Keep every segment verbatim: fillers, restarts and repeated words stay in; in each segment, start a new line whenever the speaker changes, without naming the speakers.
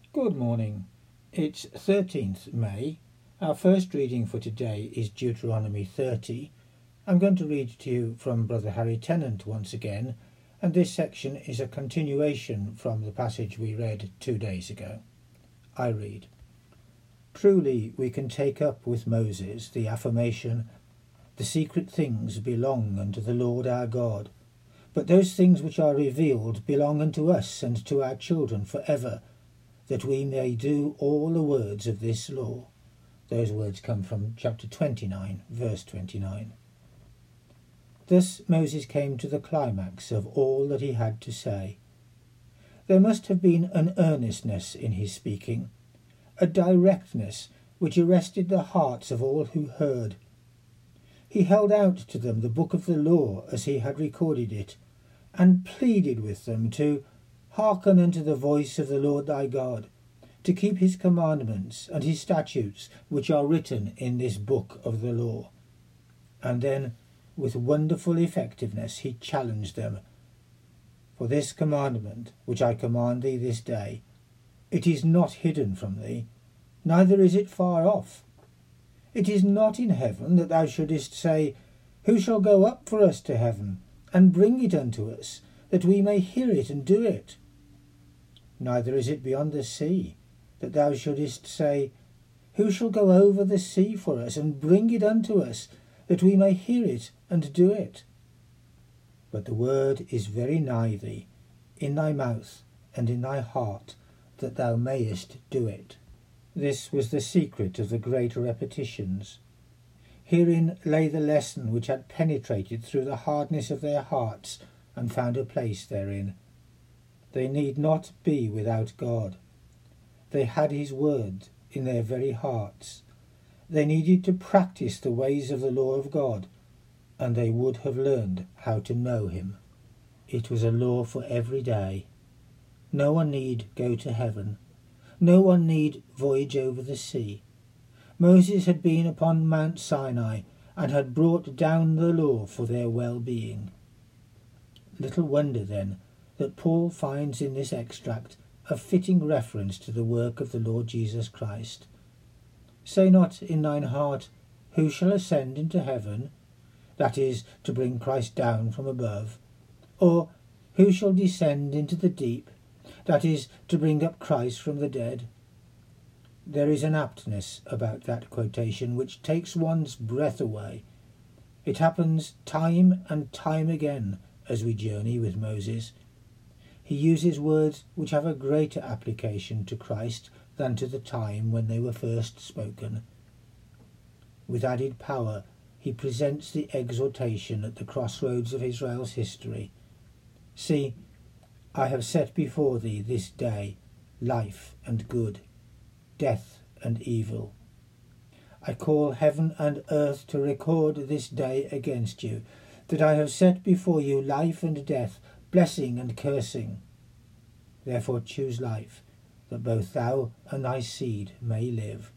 Good morning. It's thirteenth May. Our first reading for today is Deuteronomy thirty. I'm going to read to you from Brother Harry Tennant once again, and this section is a continuation from the passage we read two days ago. I read, "Truly we can take up with Moses the affirmation, 'The secret things belong unto the Lord our God, but those things which are revealed belong unto us and to our children for ever, that we may do all the words of this law.'" Those words come from chapter twenty-nine, verse twenty-nine. Thus Moses came to the climax of all that he had to say. There must have been an earnestness in his speaking, a directness which arrested the hearts of all who heard. He held out to them the book of the law as he had recorded it, and pleaded with them to hearken unto the voice of the Lord thy God, to keep his commandments and his statutes which are written in this book of the law. And then, with wonderful effectiveness, he challenged them. "For this commandment which I command thee this day, it is not hidden from thee, neither is it far off. It is not in heaven, that thou shouldest say, Who shall go up for us to heaven, and bring it unto us, that we may hear it and do it? Neither is it beyond the sea, that thou shouldest say, Who shall go over the sea for us, and bring it unto us, that we may hear it and do it? But the word is very nigh thee, in thy mouth and in thy heart, that thou mayest do it." This was the secret of the great repetitions. Herein lay the lesson which had penetrated through the hardness of their hearts and found a place therein. They need not be without God. They had his word in their very hearts. They needed to practice the ways of the law of God, and they would have learned how to know him. It was a law for every day. No one need go to heaven. No one need voyage over the sea. Moses had been upon Mount Sinai and had brought down the law for their well-being. Little wonder, then, that Paul finds in this extract a fitting reference to the work of the Lord Jesus Christ. "Say not in thine heart, Who shall ascend into heaven?" That is, to bring Christ down from above. Or, "Who shall descend into the deep?" That is, to bring up Christ from the dead. There is an aptness about that quotation which takes one's breath away. It happens time and time again as we journey with Moses. He uses words which have a greater application to Christ than to the time when they were first spoken. With added power, he presents the exhortation at the crossroads of Israel's history. "See, I have set before thee this day life and good, death and evil. I call heaven and earth to record this day against you, that I have set before you life and death, blessing and cursing. Therefore choose life, that both thou and thy seed may live."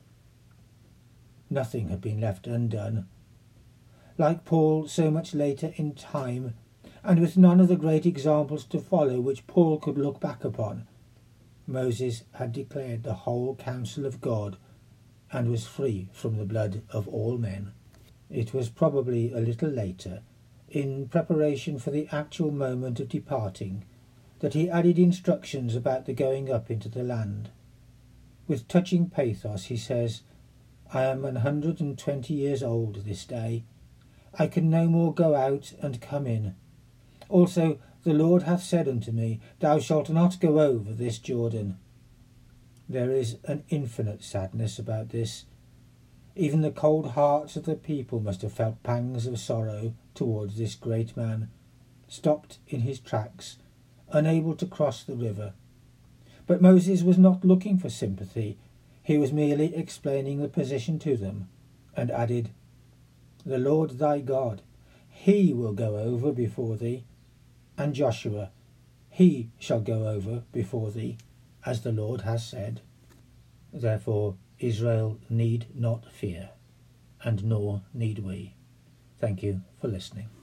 Nothing had been left undone. Like Paul so much later in time, and with none of the great examples to follow which Paul could look back upon, Moses had declared the whole counsel of God and was free from the blood of all men. It was probably a little later, in preparation for the actual moment of departing, that he added instructions about the going up into the land. With touching pathos he says, "I am an hundred and twenty years old this day. I can no more go out and come in. Also the Lord hath said unto me, Thou shalt not go over this Jordan." There is an infinite sadness about this. Even the cold hearts of the people must have felt pangs of sorrow towards this great man, stopped in his tracks, unable to cross the river. But Moses was not looking for sympathy. He was merely explaining the position to them, and added, "The Lord thy God, he will go over before thee, and Joshua, he shall go over before thee, as the Lord has said." Therefore Israel need not fear, and nor need we. Thank you for listening.